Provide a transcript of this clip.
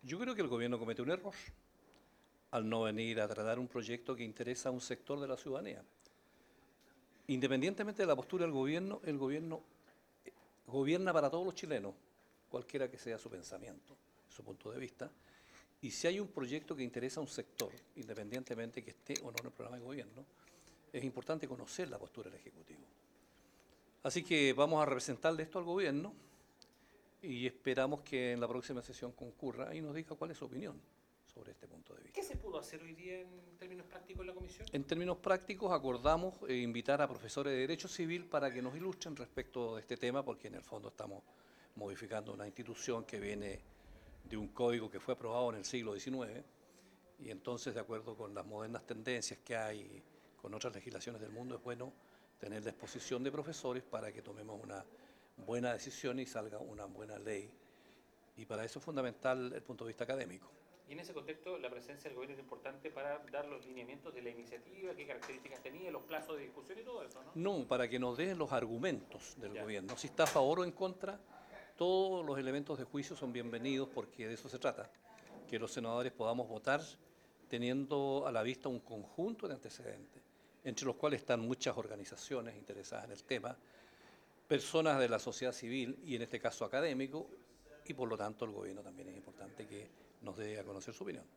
Yo creo que el gobierno comete un error al no venir a tratar un proyecto que interesa a un sector de la ciudadanía. Independientemente de la postura del gobierno, el gobierno gobierna para todos los chilenos, cualquiera que sea su pensamiento, su punto de vista. Y si hay un proyecto que interesa a un sector, independientemente que esté o no en el programa de gobierno, es importante conocer la postura del Ejecutivo. Así que vamos a representarle esto al gobierno y esperamos que en la próxima sesión concurra y nos diga cuál es su opinión sobre este punto de vista. ¿Qué se pudo hacer hoy día en términos prácticos en la comisión? En términos prácticos acordamos invitar a profesores de Derecho Civil para que nos ilustren respecto de este tema, porque en el fondo estamos modificando una institución que viene de un código que fue aprobado en el siglo XIX y entonces, de acuerdo con las modernas tendencias que hay con otras legislaciones del mundo, es bueno tener la exposición de profesores para que tomemos una buena decisión y salga una buena ley. Y para eso es fundamental el punto de vista académico. Y en ese contexto, la presencia del gobierno es importante para dar los lineamientos de la iniciativa, qué características tenía, los plazos de discusión y todo eso, ¿no? No, para que nos den los argumentos del Ya. gobierno. Si está a favor o en contra, todos los elementos de juicio son bienvenidos porque de eso se trata, que los senadores podamos votar teniendo a la vista un conjunto de antecedentes, entre los cuales están muchas organizaciones interesadas en el tema, personas de la sociedad civil y en este caso académicos, y por lo tanto el gobierno también es importante que nos dé a conocer su opinión.